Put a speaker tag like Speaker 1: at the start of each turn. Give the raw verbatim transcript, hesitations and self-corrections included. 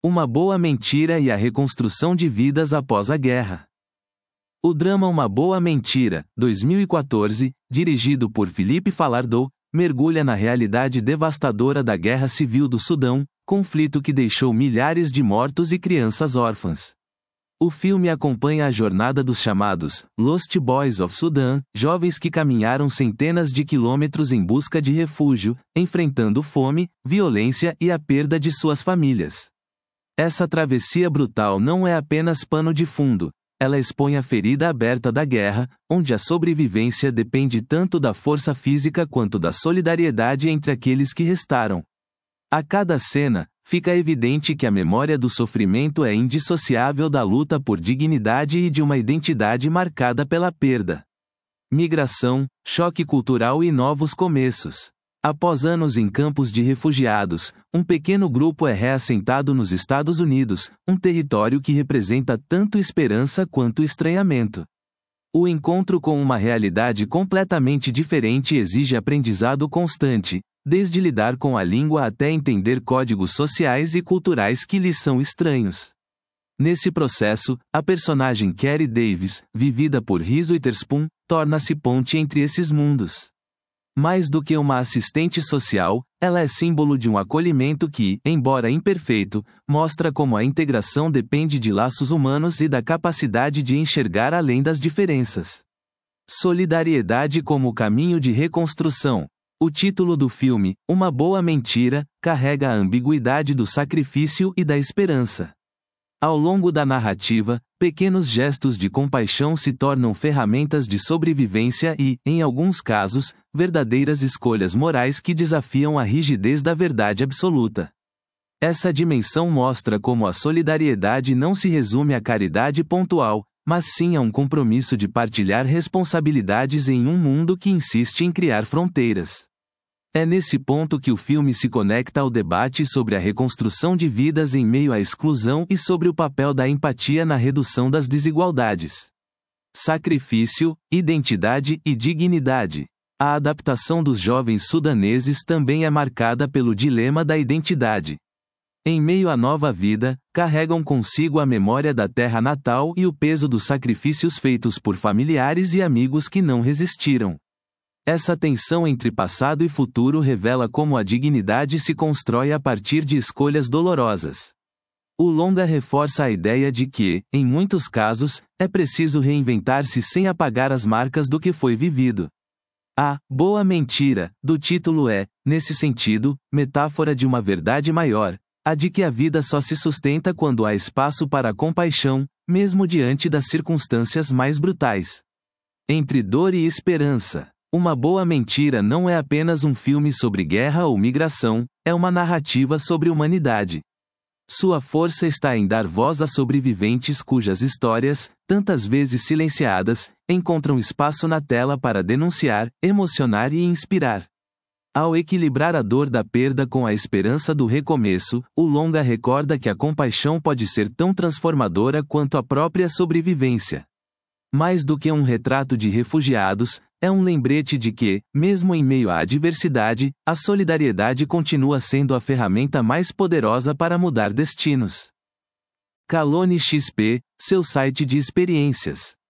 Speaker 1: Uma Boa Mentira e a Reconstrução de Vidas Após a Guerra. O drama Uma Boa Mentira, dois mil e quatorze, dirigido por Philippe Falardeau, mergulha na realidade devastadora da Guerra Civil do Sudão, conflito que deixou milhares de mortos e crianças órfãs. O filme acompanha a jornada dos chamados Lost Boys of Sudan, jovens que caminharam centenas de quilômetros em busca de refúgio, enfrentando fome, violência e a perda de suas famílias. Essa travessia brutal não é apenas pano de fundo, ela expõe a ferida aberta da guerra, onde a sobrevivência depende tanto da força física quanto da solidariedade entre aqueles que restaram. A cada cena, fica evidente que a memória do sofrimento é indissociável da luta por dignidade e de uma identidade marcada pela perda. Migração, choque cultural e novos começos. Após anos em campos de refugiados, um pequeno grupo é reassentado nos Estados Unidos, um território que representa tanto esperança quanto estranhamento. O encontro com uma realidade completamente diferente exige aprendizado constante, desde lidar com a língua até entender códigos sociais e culturais que lhes são estranhos. Nesse processo, a personagem Carrie Davis, vivida por Reese Witherspoon, torna-se ponte entre esses mundos. Mais do que uma assistente social, ela é símbolo de um acolhimento que, embora imperfeito, mostra como a integração depende de laços humanos e da capacidade de enxergar além das diferenças. Solidariedade como caminho de reconstrução. O título do filme, Uma Boa Mentira, carrega a ambiguidade do sacrifício e da esperança. Ao longo da narrativa, pequenos gestos de compaixão se tornam ferramentas de sobrevivência e, em alguns casos, verdadeiras escolhas morais que desafiam a rigidez da verdade absoluta. Essa dimensão mostra como a solidariedade não se resume à caridade pontual, mas sim a um compromisso de partilhar responsabilidades em um mundo que insiste em criar fronteiras. É nesse ponto que o filme se conecta ao debate sobre a reconstrução de vidas em meio à exclusão e sobre o papel da empatia na redução das desigualdades. Sacrifício, identidade e dignidade. A adaptação dos jovens sudaneses também é marcada pelo dilema da identidade. Em meio à nova vida, carregam consigo a memória da terra natal e o peso dos sacrifícios feitos por familiares e amigos que não resistiram. Essa tensão entre passado e futuro revela como a dignidade se constrói a partir de escolhas dolorosas. O longa reforça a ideia de que, em muitos casos, é preciso reinventar-se sem apagar as marcas do que foi vivido. A Boa Mentira, do título é, nesse sentido, metáfora de uma verdade maior, a de que a vida só se sustenta quando há espaço para a compaixão, mesmo diante das circunstâncias mais brutais. Entre dor e esperança. Uma Boa Mentira não é apenas um filme sobre guerra ou migração, é uma narrativa sobre humanidade. Sua força está em dar voz a sobreviventes cujas histórias, tantas vezes silenciadas, encontram espaço na tela para denunciar, emocionar e inspirar. Ao equilibrar a dor da perda com a esperança do recomeço, o longa recorda que a compaixão pode ser tão transformadora quanto a própria sobrevivência. Mais do que um retrato de refugiados, é um lembrete de que, mesmo em meio à adversidade, a solidariedade continua sendo a ferramenta mais poderosa para mudar destinos. Calone X P, seu site de experiências.